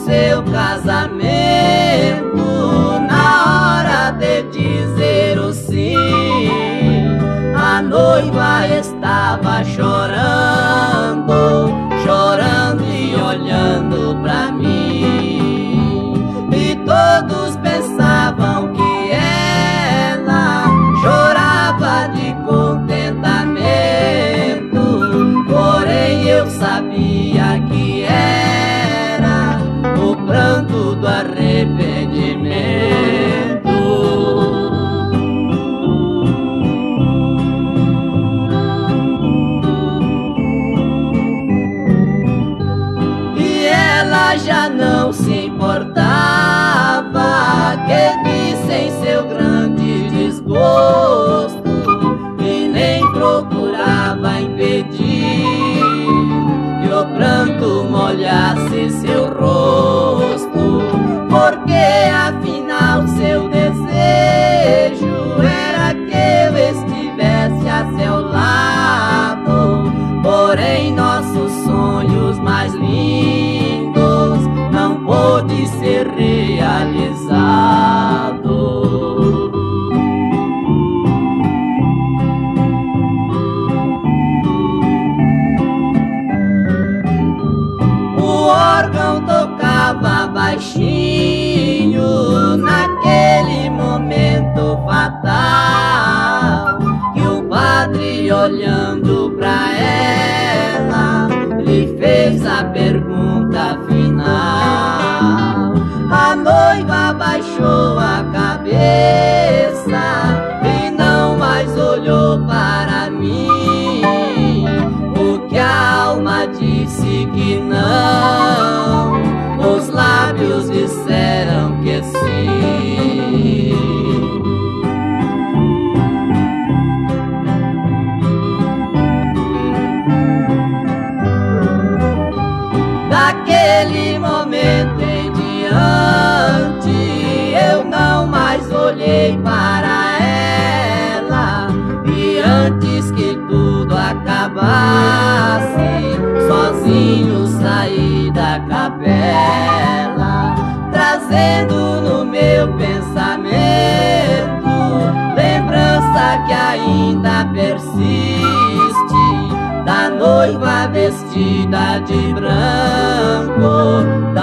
seu casamento, na hora de dizer o sim, a noiva estava chorando, chorando e olhando pra mim. E todos pensavam que ela chorava de contentamento, porém eu sabia que era o pranto do arrependimento. E ela já não se importava que vissem seu grande desgosto, e nem procurava impedir que o pranto molhasse seu rosto, porque afinal seu desejo era que eu estivesse a seu lado. Porém nossos sonhos mais lindos não pôde ser realizado. O órgão tocava baixinho naquele momento fatal, que o padre, olhando pra ela, lhe fez a pergunta final. A noiva baixou a cabeça e não mais olhou para mim. O que a alma disse que não, os lábios disseram que sim. Daquele momento em diante eu não mais olhei para ela, e antes que tudo acabasse, sozinho saí da capela, trazendo no meu pensamento lembrança que ainda persiste da noiva vestida de branco,